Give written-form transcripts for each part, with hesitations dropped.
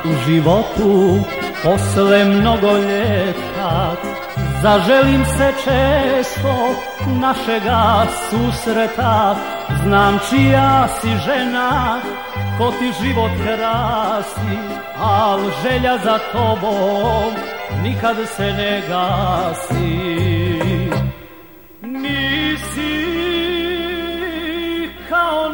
u životu posle mnogo ljeta zaželim se često našega susreta. Znam čija si žena, ko ti život krasi, al želja za tobom nikad se ne gasi. Nisi kao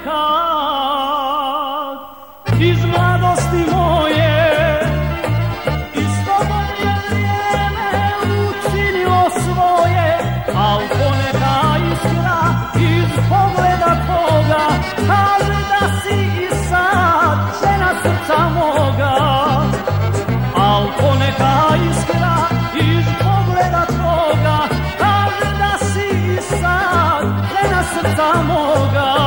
nekad iz mladosti moje, i s tobom je vrijeme učinilo svoje, al poneka iskra iz pogleda tvoga kaže da si i sad žena srca moga. Al poneka iskra iz pogleda tvoga kaže da si i sad žena srca moga.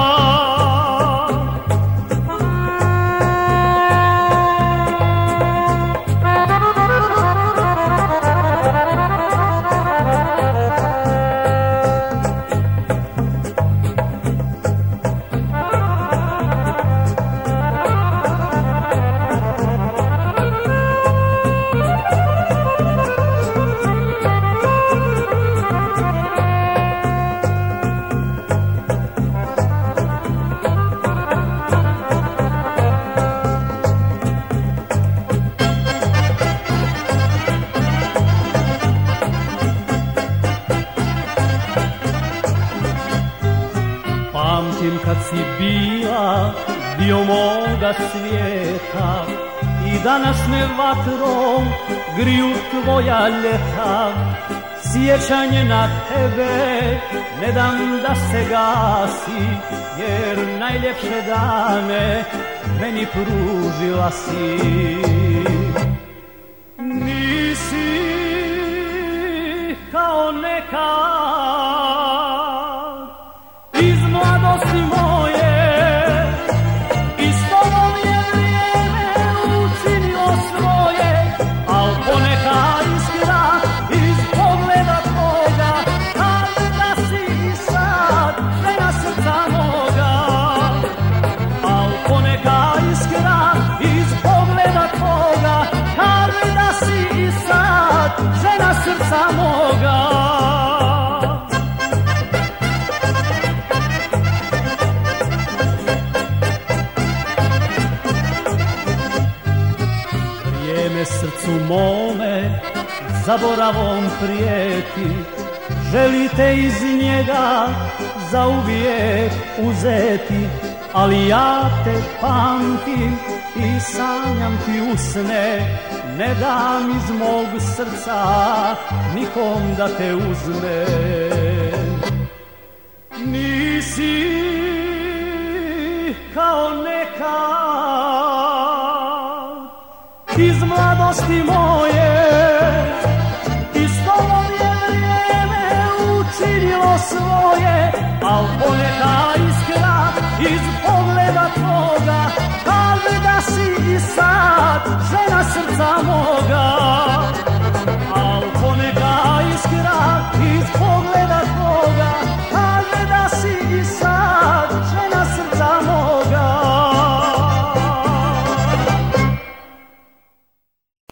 Pamtim kad si bila dio moga svijeta i danas me vatrom griju tvoja ljeta. Sjećanje na tebe ne dam da se gasi, jer najljepše dane meni pružila si. Nisi kao nekad iz mladosti moje, i s tobom je vrijeme učinilo svoje, al poneka iskra iz pogleda tvoga kaže da si i sad žena srca moga. Al poneka iskra iz pogleda tvoga kaže da si i sad žena srca moga. Srcu mome zaboravom prijeti, želite iz njega zauvijek uzeti, ali ja te pamtim i sanjam ti usne, ne dam iz mog srca nikom da te uzme. Nisi kao nekad iz mladosti moje,